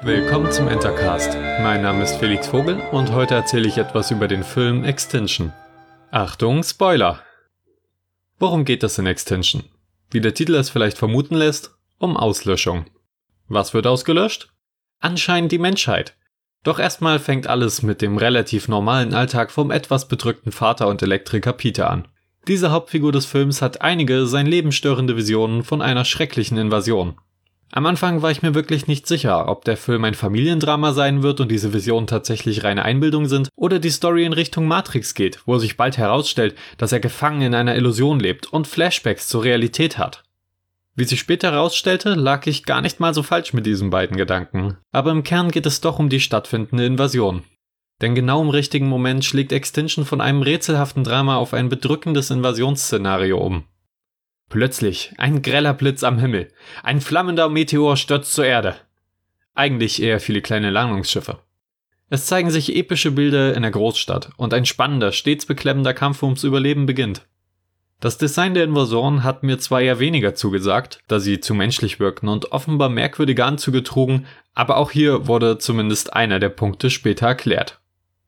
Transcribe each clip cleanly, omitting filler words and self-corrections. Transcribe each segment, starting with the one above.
Willkommen zum Entercast. Mein Name ist Felix Vogel und heute erzähle ich etwas über den Film Extinction. Achtung, Spoiler! Worum geht es in Extinction? Wie der Titel es vielleicht vermuten lässt, um Auslöschung. Was wird ausgelöscht? Anscheinend die Menschheit. Doch erstmal fängt alles mit dem relativ normalen Alltag vom etwas bedrückten Vater und Elektriker Peter an. Diese Hauptfigur des Films hat einige sein Leben störende Visionen von einer schrecklichen Invasion. Am Anfang war ich mir wirklich nicht sicher, ob der Film ein Familiendrama sein wird und diese Visionen tatsächlich reine Einbildung sind oder die Story in Richtung Matrix geht, wo sich bald herausstellt, dass er gefangen in einer Illusion lebt und Flashbacks zur Realität hat. Wie sich später herausstellte, lag ich gar nicht mal so falsch mit diesen beiden Gedanken, aber im Kern geht es doch um die stattfindende Invasion. Denn genau im richtigen Moment schlägt Extinction von einem rätselhaften Drama auf ein bedrückendes Invasionsszenario um. Plötzlich ein greller Blitz am Himmel, ein flammender Meteor stürzt zur Erde. Eigentlich eher viele kleine Landungsschiffe. Es zeigen sich epische Bilder in der Großstadt und ein spannender, stets beklemmender Kampf ums Überleben beginnt. Das Design der Invasoren hat mir zwar eher weniger zugesagt, da sie zu menschlich wirkten und offenbar merkwürdige Anzüge trugen, aber auch hier wurde zumindest einer der Punkte später erklärt.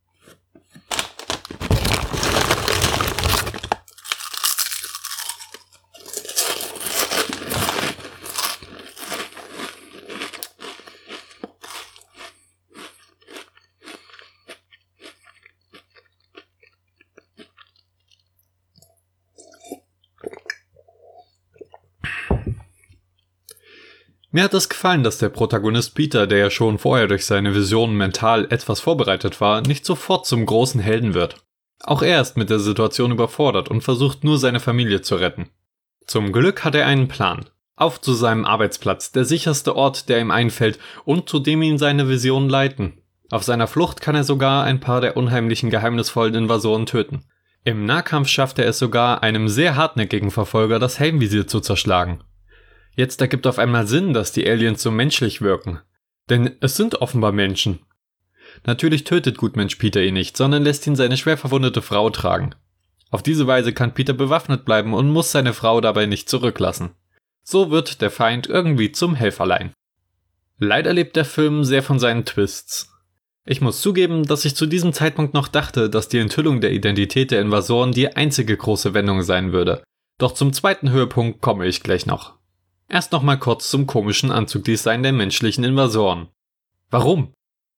Mir hat es gefallen, dass der Protagonist Peter, der ja schon vorher durch seine Visionen mental etwas vorbereitet war, nicht sofort zum großen Helden wird. Auch er ist mit der Situation überfordert und versucht nur seine Familie zu retten. Zum Glück hat er einen Plan. Auf zu seinem Arbeitsplatz, der sicherste Ort, der ihm einfällt und zu dem ihn seine Visionen leiten. Auf seiner Flucht kann er sogar ein paar der unheimlichen, geheimnisvollen Invasoren töten. Im Nahkampf schafft er es sogar, einem sehr hartnäckigen Verfolger das Helmvisier zu zerschlagen. Jetzt ergibt auf einmal Sinn, dass die Aliens so menschlich wirken. Denn es sind offenbar Menschen. Natürlich tötet Gutmensch Peter ihn nicht, sondern lässt ihn seine schwer verwundete Frau tragen. Auf diese Weise kann Peter bewaffnet bleiben und muss seine Frau dabei nicht zurücklassen. So wird der Feind irgendwie zum Helferlein. Leider lebt der Film sehr von seinen Twists. Ich muss zugeben, dass ich zu diesem Zeitpunkt noch dachte, dass die Enthüllung der Identität der Invasoren die einzige große Wendung sein würde. Doch zum zweiten Höhepunkt komme ich gleich noch. Erst nochmal kurz zum komischen Anzugdesign der menschlichen Invasoren. Warum?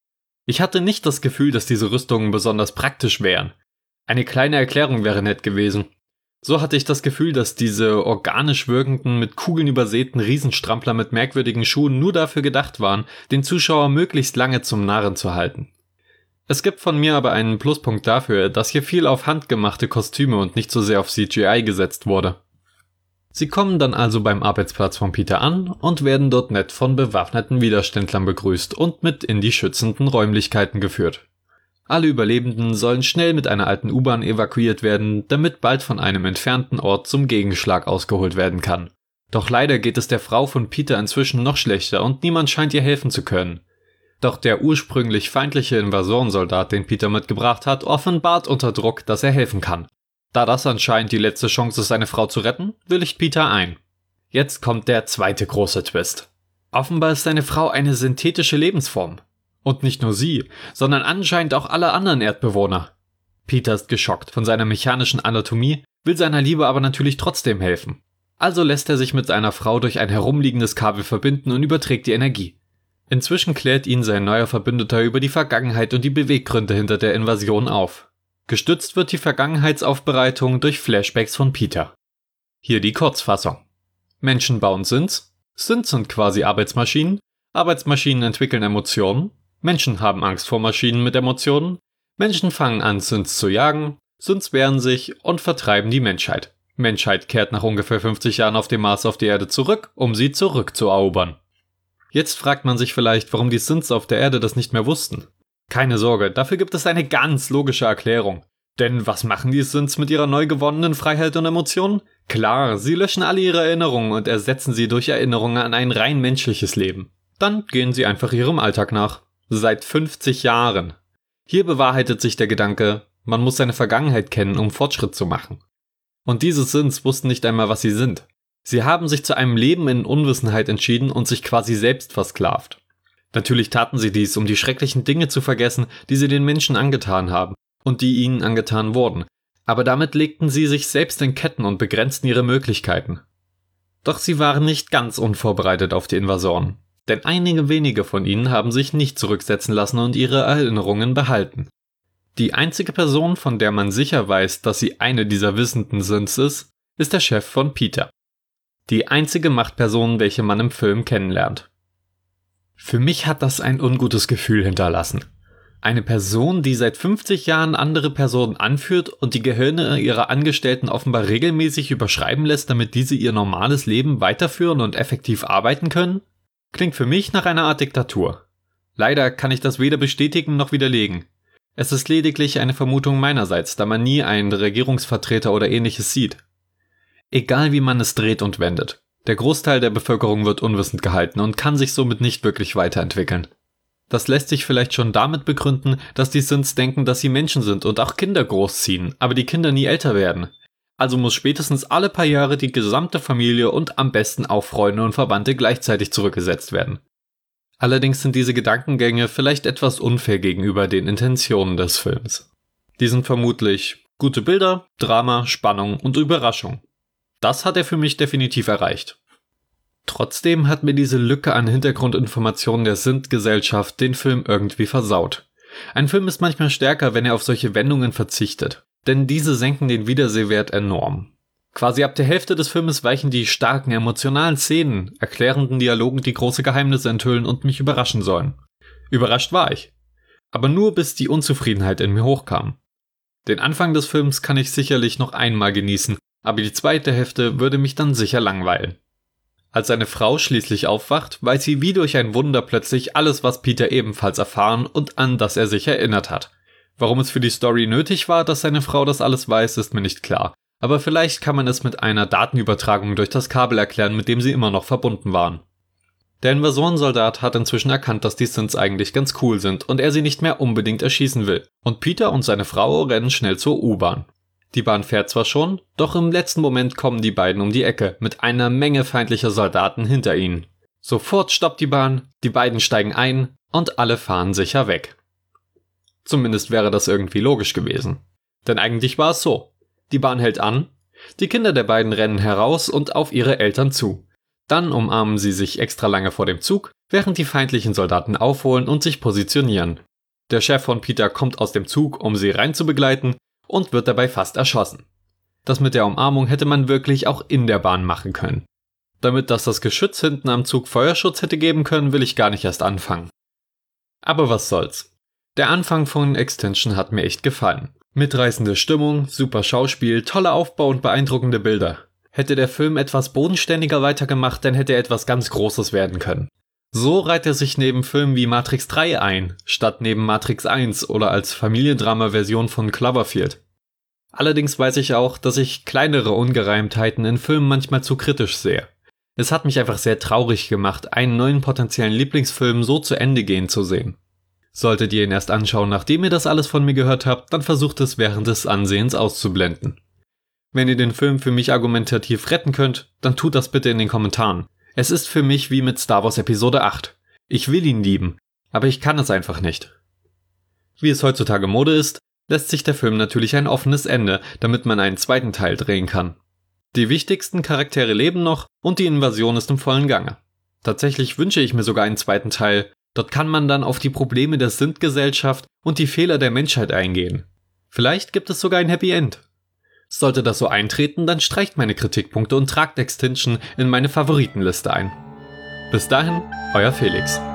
Ich hatte nicht das Gefühl, dass diese Rüstungen besonders praktisch wären. Eine kleine Erklärung wäre nett gewesen. So hatte ich das Gefühl, dass diese organisch wirkenden, mit Kugeln übersäten Riesenstrampler mit merkwürdigen Schuhen nur dafür gedacht waren, den Zuschauer möglichst lange zum Narren zu halten. Es gibt von mir aber einen Pluspunkt dafür, dass hier viel auf handgemachte Kostüme und nicht so sehr auf CGI gesetzt wurde. Sie kommen dann also beim Arbeitsplatz von Peter an und werden dort nett von bewaffneten Widerständlern begrüßt und mit in die schützenden Räumlichkeiten geführt. Alle Überlebenden sollen schnell mit einer alten U-Bahn evakuiert werden, damit bald von einem entfernten Ort zum Gegenschlag ausgeholt werden kann. Doch leider geht es der Frau von Peter inzwischen noch schlechter und niemand scheint ihr helfen zu können. Doch der ursprünglich feindliche Invasorensoldat, den Peter mitgebracht hat, offenbart unter Druck, dass er helfen kann. Da das anscheinend die letzte Chance ist, seine Frau zu retten, willigt Peter ein. Jetzt kommt der zweite große Twist. Offenbar ist seine Frau eine synthetische Lebensform. Und nicht nur sie, sondern anscheinend auch alle anderen Erdbewohner. Peter ist geschockt von seiner mechanischen Anatomie, will seiner Liebe aber natürlich trotzdem helfen. Also lässt er sich mit seiner Frau durch ein herumliegendes Kabel verbinden und überträgt die Energie. Inzwischen klärt ihn sein neuer Verbündeter über die Vergangenheit und die Beweggründe hinter der Invasion auf. Gestützt wird die Vergangenheitsaufbereitung durch Flashbacks von Peter. Hier die Kurzfassung. Menschen bauen Synths. Synths sind quasi Arbeitsmaschinen. Arbeitsmaschinen entwickeln Emotionen. Menschen haben Angst vor Maschinen mit Emotionen. Menschen fangen an, Synths zu jagen. Synths wehren sich und vertreiben die Menschheit. Menschheit kehrt nach ungefähr 50 Jahren auf dem Mars auf die Erde zurück, um sie zurückzuerobern. Jetzt fragt man sich vielleicht, warum die Synths auf der Erde das nicht mehr wussten. Keine Sorge, dafür gibt es eine ganz logische Erklärung. Denn was machen die Synths mit ihrer neu gewonnenen Freiheit und Emotionen? Klar, sie löschen alle ihre Erinnerungen und ersetzen sie durch Erinnerungen an ein rein menschliches Leben. Dann gehen sie einfach ihrem Alltag nach. Seit 50 Jahren. Hier bewahrheitet sich der Gedanke, man muss seine Vergangenheit kennen, um Fortschritt zu machen. Und diese Synths wussten nicht einmal, was sie sind. Sie haben sich zu einem Leben in Unwissenheit entschieden und sich quasi selbst versklavt. Natürlich taten sie dies, um die schrecklichen Dinge zu vergessen, die sie den Menschen angetan haben und die ihnen angetan wurden, aber damit legten sie sich selbst in Ketten und begrenzten ihre Möglichkeiten. Doch sie waren nicht ganz unvorbereitet auf die Invasoren, denn einige wenige von ihnen haben sich nicht zurücksetzen lassen und ihre Erinnerungen behalten. Die einzige Person, von der man sicher weiß, dass sie eine dieser Wissenden sind, ist der Chef von Peter. Die einzige Machtperson, welche man im Film kennenlernt. Für mich hat das ein ungutes Gefühl hinterlassen. Eine Person, die seit 50 Jahren andere Personen anführt und die Gehirne ihrer Angestellten offenbar regelmäßig überschreiben lässt, damit diese ihr normales Leben weiterführen und effektiv arbeiten können? Klingt für mich nach einer Art Diktatur. Leider kann ich das weder bestätigen noch widerlegen. Es ist lediglich eine Vermutung meinerseits, da man nie einen Regierungsvertreter oder ähnliches sieht. Egal wie man es dreht und wendet, der Großteil der Bevölkerung wird unwissend gehalten und kann sich somit nicht wirklich weiterentwickeln. Das lässt sich vielleicht schon damit begründen, dass die Synths denken, dass sie Menschen sind und auch Kinder großziehen, aber die Kinder nie älter werden. Also muss spätestens alle paar Jahre die gesamte Familie und am besten auch Freunde und Verwandte gleichzeitig zurückgesetzt werden. Allerdings sind diese Gedankengänge vielleicht etwas unfair gegenüber den Intentionen des Films. Die sind vermutlich gute Bilder, Drama, Spannung und Überraschung. Das hat er für mich definitiv erreicht. Trotzdem hat mir diese Lücke an Hintergrundinformationen der Synth-Gesellschaft den Film irgendwie versaut. Ein Film ist manchmal stärker, wenn er auf solche Wendungen verzichtet, denn diese senken den Wiedersehwert enorm. Quasi ab der Hälfte des Filmes weichen die starken, emotionalen Szenen, erklärenden Dialogen, die große Geheimnisse enthüllen und mich überraschen sollen. Überrascht war ich. Aber nur bis die Unzufriedenheit in mir hochkam. Den Anfang des Films kann ich sicherlich noch einmal genießen, aber die zweite Hälfte würde mich dann sicher langweilen. Als seine Frau schließlich aufwacht, weiß sie wie durch ein Wunder plötzlich alles, was Peter ebenfalls erfahren und an das er sich erinnert hat. Warum es für die Story nötig war, dass seine Frau das alles weiß, ist mir nicht klar. Aber vielleicht kann man es mit einer Datenübertragung durch das Kabel erklären, mit dem sie immer noch verbunden waren. Der Invasorensoldat hat inzwischen erkannt, dass die Synths eigentlich ganz cool sind und er sie nicht mehr unbedingt erschießen will. Und Peter und seine Frau rennen schnell zur U-Bahn. Die Bahn fährt zwar schon, doch im letzten Moment kommen die beiden um die Ecke mit einer Menge feindlicher Soldaten hinter ihnen. Sofort stoppt die Bahn, die beiden steigen ein und alle fahren sicher weg. Zumindest wäre das irgendwie logisch gewesen. Denn eigentlich war es so. Die Bahn hält an, die Kinder der beiden rennen heraus und auf ihre Eltern zu. Dann umarmen sie sich extra lange vor dem Zug, während die feindlichen Soldaten aufholen und sich positionieren. Der Chef von Peter kommt aus dem Zug, um sie rein zu begleiten, und wird dabei fast erschossen. Das mit der Umarmung hätte man wirklich auch in der Bahn machen können. Damit das Geschütz hinten am Zug Feuerschutz hätte geben können, will ich gar nicht erst anfangen. Aber was soll's. Der Anfang von Extinction hat mir echt gefallen. Mitreißende Stimmung, super Schauspiel, toller Aufbau und beeindruckende Bilder. Hätte der Film etwas bodenständiger weitergemacht, dann hätte er etwas ganz Großes werden können. So reiht er sich neben Filmen wie Matrix 3 ein, statt neben Matrix 1 oder als Familiendrama-Version von Cloverfield. Allerdings weiß ich auch, dass ich kleinere Ungereimtheiten in Filmen manchmal zu kritisch sehe. Es hat mich einfach sehr traurig gemacht, einen neuen potenziellen Lieblingsfilm so zu Ende gehen zu sehen. Solltet ihr ihn erst anschauen, nachdem ihr das alles von mir gehört habt, dann versucht es während des Ansehens auszublenden. Wenn ihr den Film für mich argumentativ retten könnt, dann tut das bitte in den Kommentaren. Es ist für mich wie mit Star Wars Episode 8. Ich will ihn lieben, aber ich kann es einfach nicht. Wie es heutzutage Mode ist, lässt sich der Film natürlich ein offenes Ende, damit man einen zweiten Teil drehen kann. Die wichtigsten Charaktere leben noch und die Invasion ist im vollen Gange. Tatsächlich wünsche ich mir sogar einen zweiten Teil. Dort kann man dann auf die Probleme der Synth-Gesellschaft und die Fehler der Menschheit eingehen. Vielleicht gibt es sogar ein Happy End. Sollte das so eintreten, dann streicht meine Kritikpunkte und tragt Extinction in meine Favoritenliste ein. Bis dahin, euer Felix.